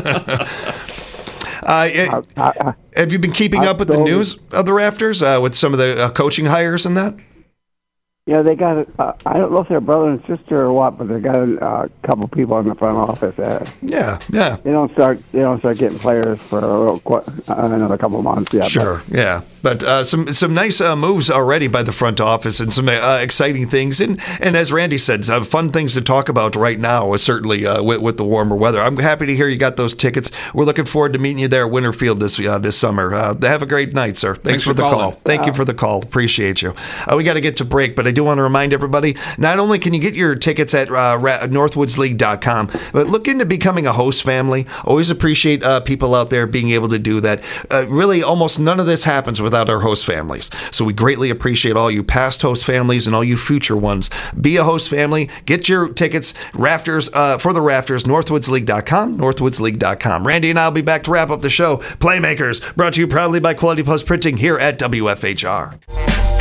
Have you been keeping up with the news of the Raptors with some of the coaching hires and that? Yeah, they got I don't know if they're brother and sister or what, but they got a couple people in the front office. Yeah. They don't start getting players for another couple of months. Yeah. Sure. Yeah. But some nice moves already by the front office and some exciting things. And as Randy said, some fun things to talk about right now, certainly with the warmer weather. I'm happy to hear you got those tickets. We're looking forward to meeting you there at Winterfield this summer. Have a great night, sir. Thanks for the call. Thank you for the call. Appreciate you. We got to get to break, but I do want to remind everybody, not only can you get your tickets at northwoodsleague.com, but look into becoming a host family. Always appreciate people out there being able to do that. Really, almost none of this happens without our host families. So we greatly appreciate all you past host families and all you future ones. Be a host family. Get your tickets, Rafters, for the Rafters, northwoodsleague.com, northwoodsleague.com. Randy and I will be back to wrap up the show. Playmakers, brought to you proudly by Quality Plus Printing here at WFHR.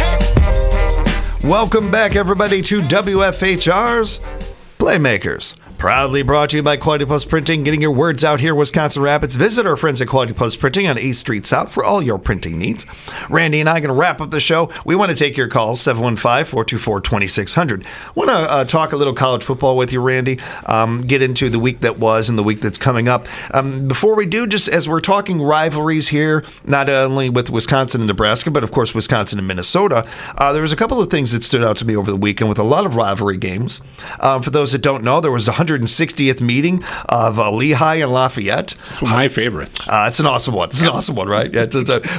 Welcome back, everybody, to WFHR's Playmakers, Proudly brought to you by Quality Post Printing, getting your words out here, Wisconsin Rapids. Visit our friends at Quality Post Printing on 8th Street South for all your printing needs. Randy and I are going to wrap up the show. We want to take your calls, 715-424-2600. Want to talk a little college football with you, Randy, get into the week that was and the week that's coming up. Before we do, just as we're talking rivalries here, not only with Wisconsin and Nebraska, but of course Wisconsin and Minnesota, there was a couple of things that stood out to me over the weekend with a lot of rivalry games. For those that don't know, there was a 160th meeting of Lehigh and Lafayette. It's one of my favorites. It's an awesome one. It's an awesome one, right? Yeah, it's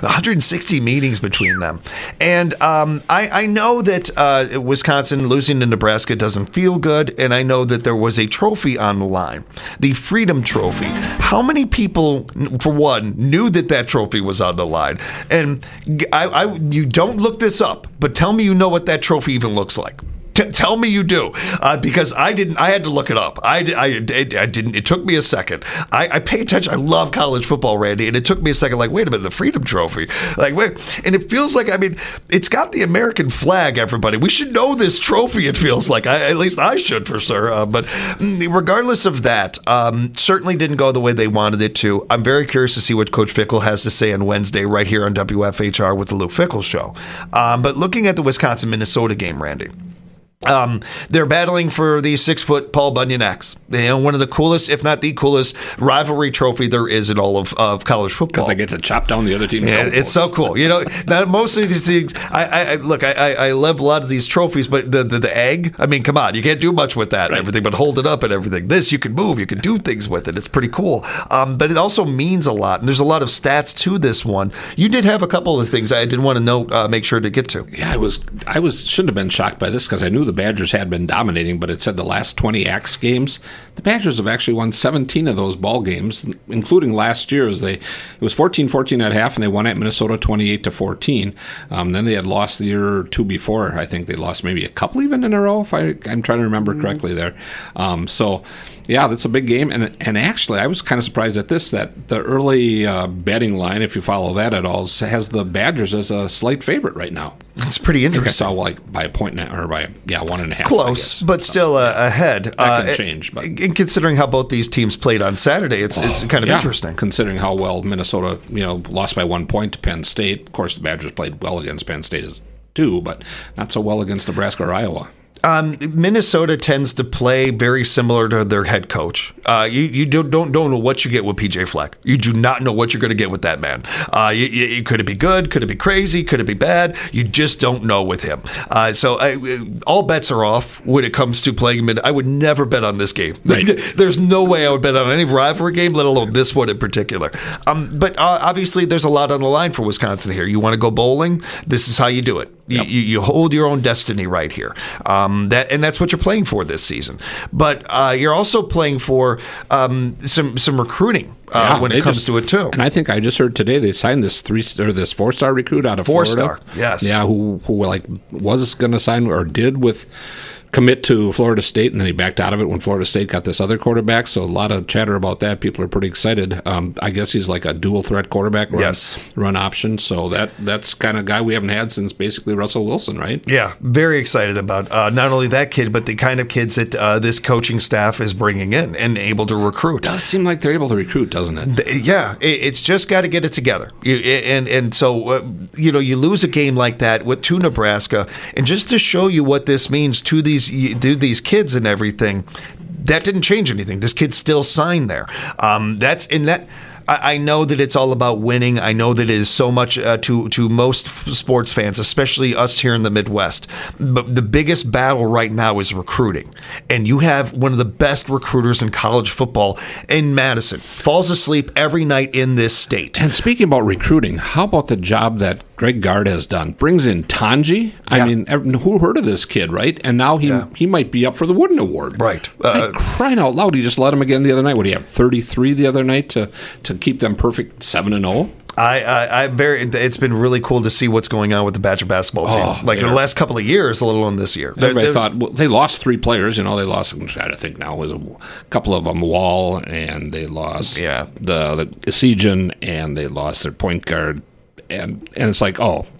160 meetings between them. And I know that Wisconsin losing to Nebraska doesn't feel good, and I know that there was a trophy on the line, the Freedom Trophy. How many people, for one, knew that trophy was on the line? And you don't look this up, but tell me you know what that trophy even looks like. Tell me you do, because I didn't. I had to look it up. I didn't. It took me a second. I pay attention. I love college football, Randy, and it took me a second. Like, wait a minute, the Freedom Trophy. Like, wait, and it feels like. I mean, it's got the American flag. Everybody, we should know this trophy. It feels like. At least I should for sure. But regardless of that, certainly didn't go the way they wanted it to. I'm very curious to see what Coach Fickell has to say on Wednesday, right here on WFHR with the Luke Fickell Show. But looking at the Wisconsin-Minnesota game, Randy. They're battling for the 6-foot Paul Bunyan X. One of the coolest, if not the coolest, rivalry trophy there is in all of college football. Because they get to chop down the other team's goalposts. It's so cool. Now, most of these things, I love a lot of these trophies, but the egg, I mean, come on, you can't do much with that and everything, but hold it up and everything. This, you can move, you can do things with it. It's pretty cool. But it also means a lot, and there's a lot of stats to this one. You did have a couple of things I did want to make sure to get to. Yeah, I shouldn't have been shocked by this because I knew the Badgers had been dominating, but it said the last 20 Axe games, the Badgers have actually won 17 of those ball games, including last year's. It was 14-14 at half, and they won at Minnesota 28-14. Then they had lost the year or two before. I think they lost maybe a couple even in a row, if I'm trying to remember correctly there. Yeah, that's a big game. And actually, I was kind of surprised at this, that the early betting line, if you follow that at all, has the Badgers as a slight favorite right now. That's pretty interesting. I saw by a point or by 1.5. Close, but still ahead. That can change. But and considering how both these teams played on Saturday, it's kind of interesting. Considering how well Minnesota, lost by 1 point to Penn State. Of course, the Badgers played well against Penn State too, but not so well against Nebraska or Iowa. Minnesota tends to play very similar to their head coach. You don't know what you get with PJ Fleck. You do not know what you're going to get with that man. Could it be good? Could it be crazy? Could it be bad? You just don't know with him. So all bets are off when it comes to playing him. I would never bet on this game. Right. There's no way I would bet on any rivalry game, let alone this one in particular. But obviously, there's a lot on the line for Wisconsin here. You want to go bowling? This is how you do it. Yep. You hold your own destiny right here. That's what you're playing for this season. But you're also playing for some recruiting when it comes to it too. And I think I just heard today they signed this 4-star recruit out of Florida. 4-star, yes. Yeah, who was going to sign or did commit to Florida State, and then he backed out of it when Florida State got this other quarterback. So a lot of chatter about that. People are pretty excited. I guess he's like a dual threat quarterback, run option. So that's kind of guy we haven't had since basically Russell Wilson, right? Yeah, very excited about not only that kid, but the kind of kids that this coaching staff is bringing in and able to recruit. It does seem like they're able to recruit, doesn't it? Yeah, it's just got to get it together. So you lose a game like that to Nebraska, and just to show you what this means to these kids and everything, that didn't change anything. This kid still signed there. I know that it's all about winning. I know that it is so much to most sports fans, especially us here in the Midwest. But the biggest battle right now is recruiting. And you have one of the best recruiters in college football in Madison. Falls asleep every night in this state. And speaking about recruiting, how about the job that Greg Gard has done? Brings in Tanji. Yeah. I mean, who heard of this kid, right? And now he might be up for the Wooden Award. Right. Crying out loud, he just let him again the other night. What do you have, 33 the other night to keep them perfect 7-0? It's been really cool to see what's going on with the Badger basketball team. In the last couple of years, let alone this year. Everybody thought they lost 3 players. They lost. I think now was a couple of them. Wall, and they lost the Esijan, and they lost their point guard. And it's like,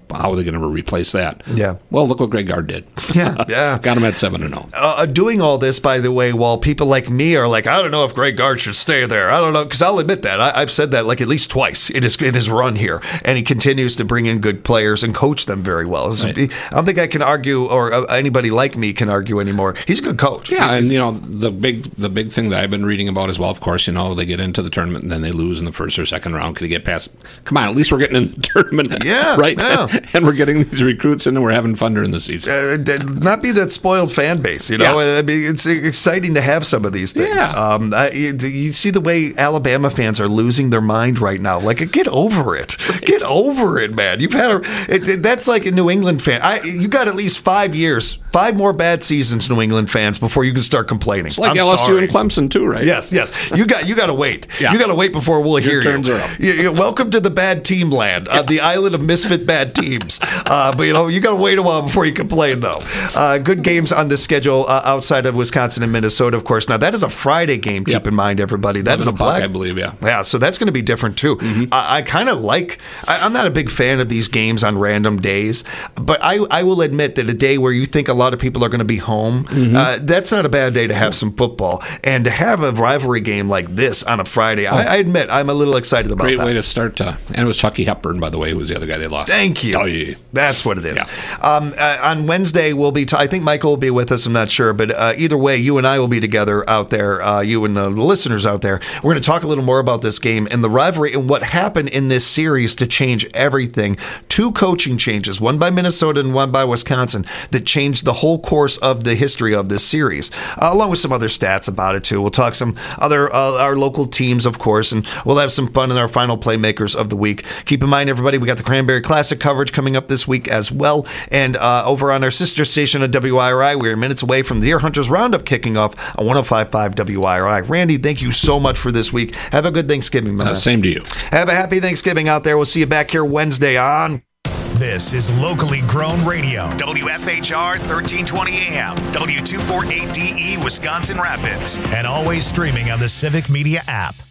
how are they going to replace that? Yeah. Well, look what Greg Gard did. Yeah. Got him at 7-0. Doing all this, by the way, while people like me are like, I don't know if Greg Gard should stay there. I don't know, because I'll admit that. I've said that like at least twice in his run here, and he continues to bring in good players and coach them very well. Right. I don't think I can argue, or anybody like me can argue anymore. He's a good coach. Yeah, and the big thing that I've been reading about as well, of course, they get into the tournament and then they lose in the first or second round. Could he get past? Come on, at least we're getting in the tournament. Yeah, right. Yeah. And we're getting these recruits in, and we're having fun during the season. Not be that spoiled fan base, Yeah. I mean, it's exciting to have some of these things. Yeah. You see the way Alabama fans are losing their mind right now. Like, get over it. Get over it, man. You've had that's like a New England fan. You got at least 5 years, 5 more bad seasons, New England fans, before you can start complaining. It's like LSU and Clemson too, right? Yes. You got to wait. Yeah. You got to wait before we'll hear Your turns you. are up. Welcome to the bad team land, the island of misfit bad teams. But you got to wait a while before you complain, though. Good games on the schedule outside of Wisconsin and Minnesota, of course. Now that is a Friday game. Keep in mind, everybody. That is a black, I believe. Yeah. Yeah. So that's going to be different too. Mm-hmm. I kind of like. I'm not a big fan of these games on random days, but I will admit that a day where you think a lot of people are going to be home, that's not a bad day to have some football, and to have a rivalry game like this on a Friday. I admit I'm a little excited about that. Great way to start. And it was Chucky Hepburn, by the way, who was the other guy they lost. Thank you. Oh, yeah. That's what it is. Yeah. On Wednesday, we'll be. I think Michael will be with us. I'm not sure, but either way, you and I will be together out there. You and the listeners out there. We're going to talk a little more about this game and the rivalry and what happened in this series to change everything. 2 coaching changes, one by Minnesota and one by Wisconsin, that changed the whole course of the history of this series, along with some other stats about it too. We'll talk some other our local teams, of course, and we'll have some fun in our final playmakers of the week. Keep in mind, everybody, we got the Cranberry Classic coverage coming up this week as well, and over on our sister station at WIRI, we're minutes away from the Deer Hunters Roundup kicking off on 105.5 WIRI. Randy, thank you so much for this week. Have a good Thanksgiving, man. Same to you. Have a happy Thanksgiving out there. We'll see you back here Wednesday on. This is locally grown radio. WFHR 1320 AM, W248DE, Wisconsin Rapids. And always streaming on the Civic Media app.